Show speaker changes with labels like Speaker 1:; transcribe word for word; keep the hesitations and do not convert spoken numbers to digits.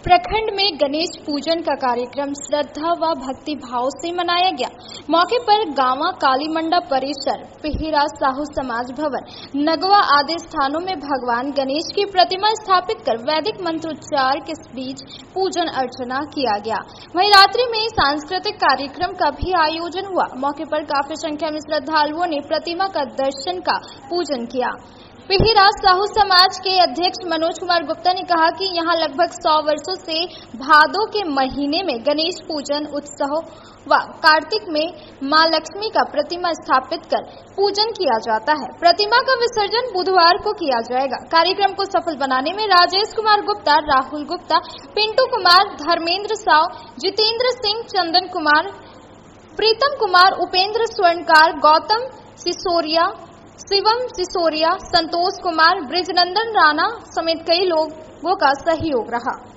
Speaker 1: प्रखंड में गणेश पूजन का कार्यक्रम श्रद्धा व भक्ति भाव से मनाया गया। मौके पर गांवा काली मंडा परिसर, पिहिरा साहू समाज भवन, नगवा आदि स्थानों में भगवान गणेश की प्रतिमा स्थापित कर वैदिक मंत्रोच्चार के बीच पूजन अर्चना किया गया। वहीं रात्रि में सांस्कृतिक कार्यक्रम का भी आयोजन हुआ। मौके पर काफी संख्या में श्रद्धालुओं ने प्रतिमा का दर्शन का पूजन किया। पिहिरा साहू समाज के अध्यक्ष मनोज कुमार गुप्ता ने कहा कि यहां लगभग सौ वर्षों से भादों के महीने में गणेश पूजन उत्सव व कार्तिक में मां लक्ष्मी का प्रतिमा स्थापित कर पूजन किया जाता है। प्रतिमा का विसर्जन बुधवार को किया जाएगा। कार्यक्रम को सफल बनाने में राजेश कुमार गुप्ता, राहुल गुप्ता, पिंटू कुमार, धर्मेंद्र साव, जितेंद्र सिंह, चंदन कुमार, प्रीतम कुमार, उपेंद्र स्वर्णकार, गौतम सिसोरिया, शिवम सिसोरिया, संतोष कुमार, ब्रिजनंदन राणा समेत कई लोगों का सहयोग रहा।